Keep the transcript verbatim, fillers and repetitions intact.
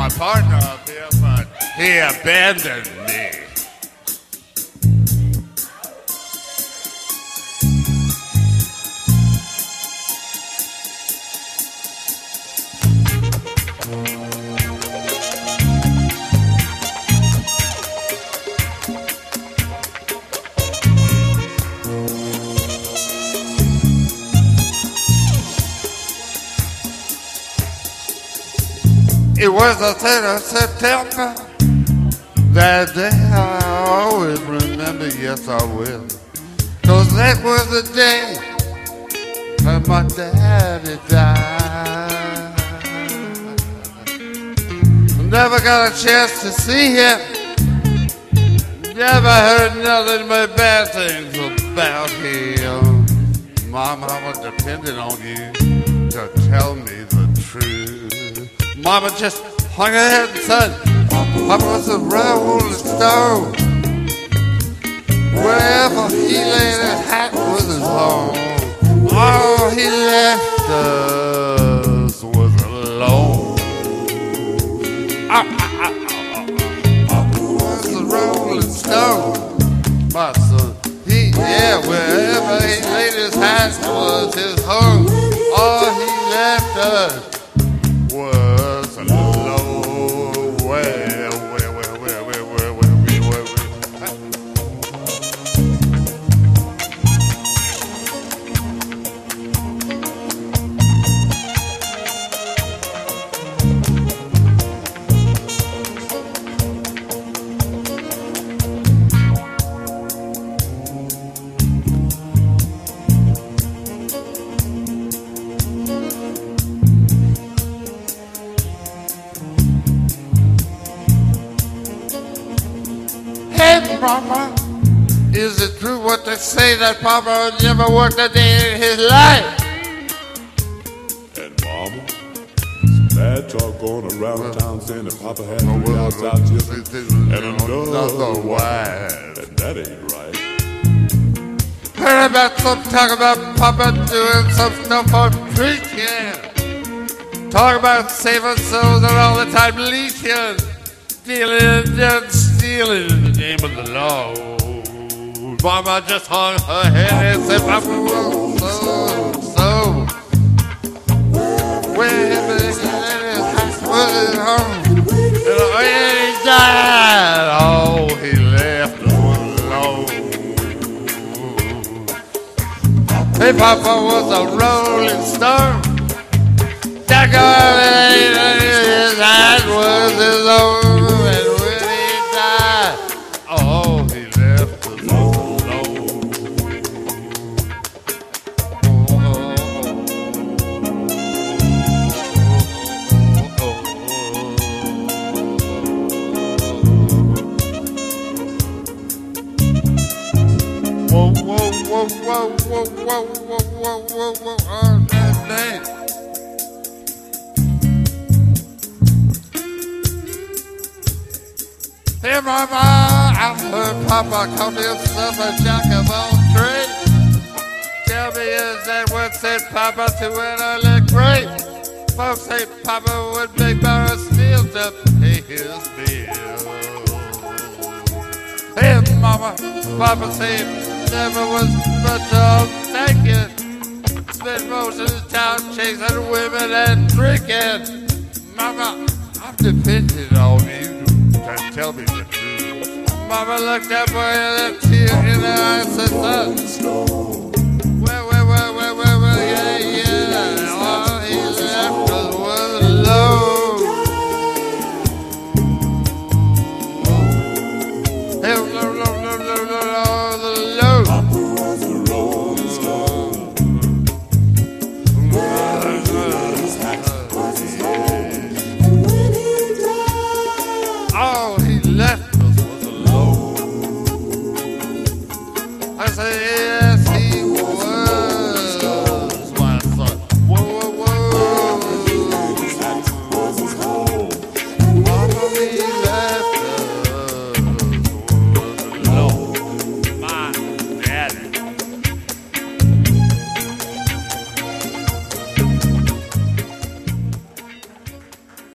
my partner up here, but he abandoned me. It was the tenth of September. That day I always remember, yes I will. Cause that was the day that my daddy died. Never got a chance to see him. Never heard nothing but bad things about him. My mama depended on you to tell me the truth. Mama just hung her head and said, Papa was a rolling stone. Wherever he laid his hat was his home. All he left us was alone. Ah, ah, ah, ah, ah. Papa was a rolling stone. My son, he, yeah, wherever he laid his hat was his home. All he left us was alone. Well, well, well, well, well, well, well, well, well. Mama, is it true what they say that Papa never worked a day in his life? And Mama, some bad talk going around well, town saying that Papa had three well, outside well, children and another wife, and that ain't right. Heard about some talk about Papa doing some stuff on preaching. Talk about saving souls and all the time leeching. Stealing and stealing in the name of the Lord. Mama just hung her head and said, Papa was so, so. Wherever he let his house was his home. And when he died, all he left was alone. Hey, Papa was a rolling stone. That girl in his hand was his own. Whoa, whoa, whoa, whoa, whoa, whoa, whoa, whoa, whoa, oh, that name. Hey, Mama, I heard Papa call himself a jack of all trades. Tell me, is that what sent Papa to an early grave? Folks say Papa would make Barra Steel to pay his bills. Hey, Mama, Papa said never was much of thinking. Spent most of the time chasing women and drinking. Mama, I'm depending on you to tell me the truth. Mama looked up with a tear in her eyes and said, well, well, well, well, well, well, yeah, yeah. All he left us was alone. Hey, no, no, no, no, no, no, the load. Papa was a rolling stone. All he left us was alone. I say,